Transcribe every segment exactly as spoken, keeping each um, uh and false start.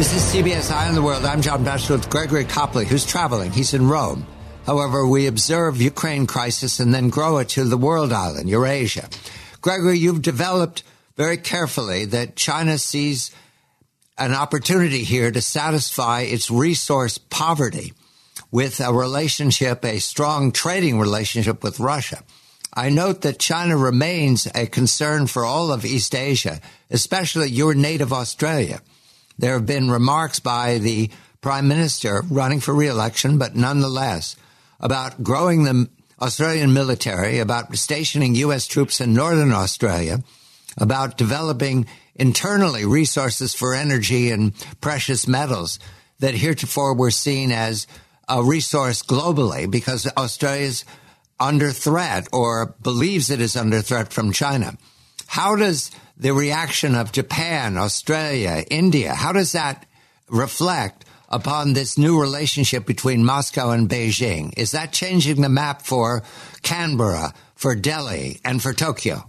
This is C B S Eye on the World. I'm John Batchelor with Gregory Copley, who's traveling. He's in Rome. However, we observe Ukraine crisis and then grow it to the world island, Eurasia. Gregory, you've developed very carefully that China sees an opportunity here to satisfy its resource poverty with a relationship, a strong trading relationship with Russia. I note that China remains a concern for all of East Asia, especially your native Australia. There have been remarks by the Prime Minister running for re-election, but nonetheless, about growing the Australian military, about stationing U S troops in Northern Australia, about developing internally resources for energy and precious metals that heretofore were seen as a resource globally because Australia's under threat or believes it is under threat from China. How does the reaction of Japan, Australia, India, how does that reflect upon this new relationship between Moscow and Beijing? Is that changing the map for Canberra, for Delhi, and for Tokyo?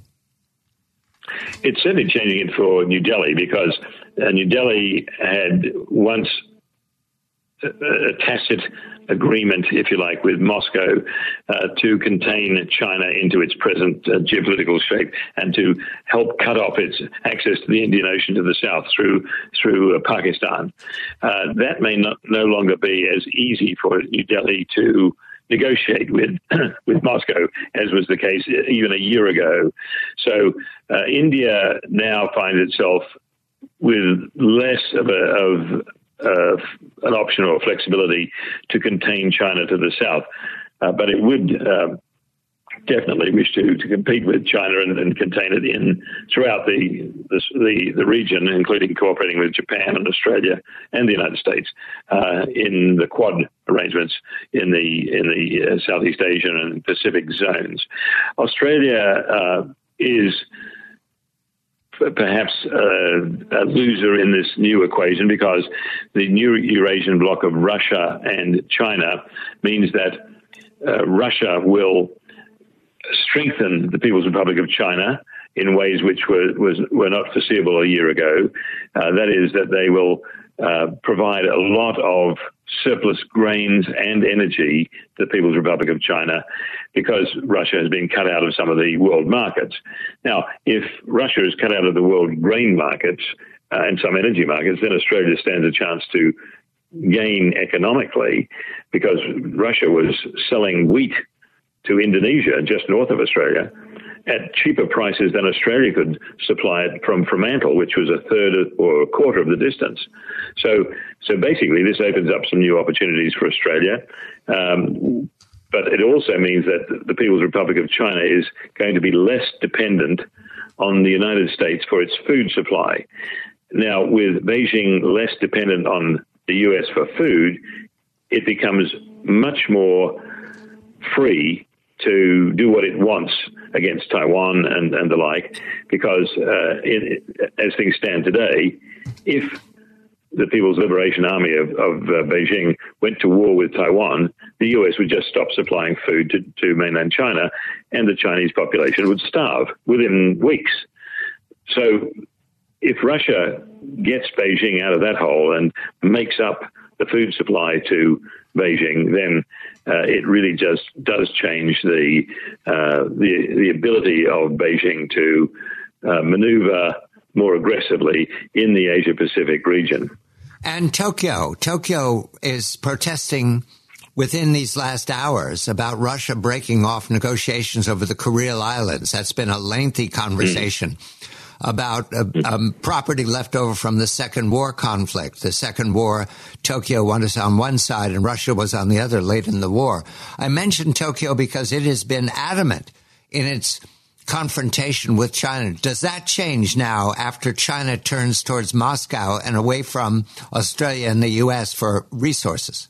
It's certainly changing it for New Delhi because uh, New Delhi had once a, a tacit agreement, if you like, with Moscow uh, to contain China into its present uh, geopolitical shape and to help cut off its access to the Indian Ocean to the south through through uh, Pakistan. Uh, that may not, no longer be as easy for New Delhi to negotiate with with Moscow, as was the case even a year ago. So uh, India now finds itself with less of a of Uh, an option or flexibility to contain China to the south. Uh, but it would uh, definitely wish to, to compete with China and, and contain it in throughout the, the the the region, including cooperating with Japan and Australia and the United States uh, in the Quad arrangements in the in the uh, Southeast Asian and Pacific zones. Australia uh, is perhaps uh, a loser in this new equation because the new Eurasian bloc of Russia and China means that uh, Russia will strengthen the People's Republic of China in ways which were was, were not foreseeable a year ago. Uh, that is that they will uh, provide a lot of surplus grains and energy to the People's Republic of China because Russia has been cut out of some of the world markets. Now, if Russia is cut out of the world grain markets uh, and some energy markets, then Australia stands a chance to gain economically because Russia was selling wheat to Indonesia, just north of Australia, at cheaper prices than Australia could supply it from Fremantle, which was a third or a quarter of the distance. So, so basically, this opens up some new opportunities for Australia. Um, but it also means that the People's Republic of China is going to be less dependent on the United States for its food supply. Now, with Beijing less dependent on the U S for food, it becomes much more free to do what it wants against Taiwan and, and the like, because uh, in, as things stand today, if the People's Liberation Army of, of uh, Beijing went to war with Taiwan, the U S would just stop supplying food to, to mainland China, and the Chinese population would starve within weeks. So if Russia gets Beijing out of that hole and makes up the food supply to Beijing, then uh, it really just does change the uh, the the ability of Beijing to uh, maneuver more aggressively in the Asia-Pacific region. And Tokyo, Tokyo is protesting within these last hours about Russia breaking off negotiations over the Kuril Islands. That's been a lengthy conversation. Mm. about uh, um, property left over from the Second War conflict. The Second War, Tokyo was on one side and Russia was on the other late in the war. I mentioned Tokyo because it has been adamant in its confrontation with China. Does that change now after China turns towards Moscow and away from Australia and the U S for resources?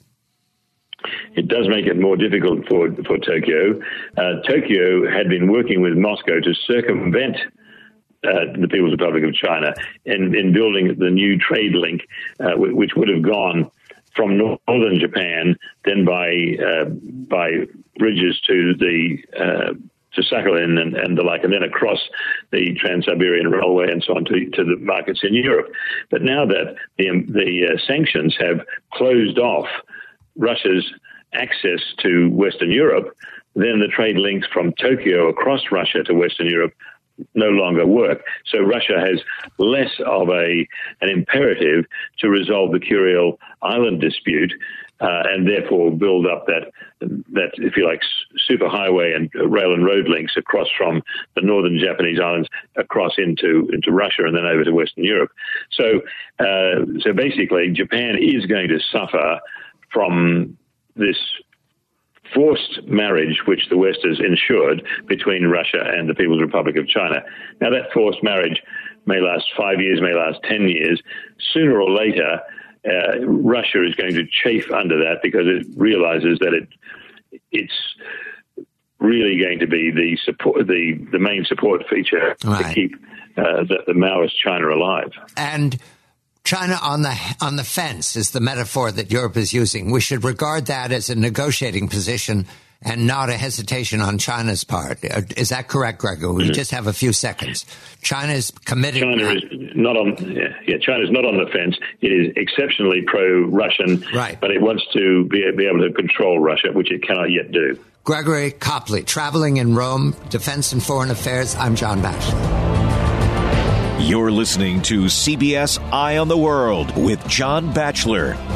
It does make it more difficult for, for Tokyo. Uh, Tokyo had been working with Moscow to circumvent Uh, the People's Republic of China in, in building the new trade link, uh, w- which would have gone from northern Japan, then by uh, by bridges to the uh, to Sakhalin and, and the like, and then across the Trans-Siberian Railway and so on to, to the markets in Europe. But now that the, the uh, sanctions have closed off Russia's access to Western Europe, then the trade links from Tokyo across Russia to Western Europe no longer work. So Russia has less of a an imperative to resolve the Kuril Island dispute uh, and therefore build up that, that, if you like, superhighway and rail and road links across from the northern Japanese islands across into, into Russia and then over to Western Europe. So, uh, so basically, Japan is going to suffer from this forced marriage which the West has ensured between Russia and the People's Republic of China. Now, that forced marriage may last five years, may last ten years. Sooner or later, uh, Russia is going to chafe under that because it realizes that it it's really going to be the support, the, the main support feature right. to keep uh, the, the Maoist China alive. And China on the on the fence is the metaphor that Europe is using. We should regard that as a negotiating position and not a hesitation on China's part. Is that correct, Gregor? We mm-hmm. just have a few seconds. China is committed. China is not on. Yeah, yeah, China is not on the fence. It is exceptionally pro-Russian, right. but it wants to be, be able to control Russia, which it cannot yet do. Gregory Copley, traveling in Rome, Defense and Foreign Affairs. I'm John Batchelor. You're listening to C B S Eye on the World with John Batchelor.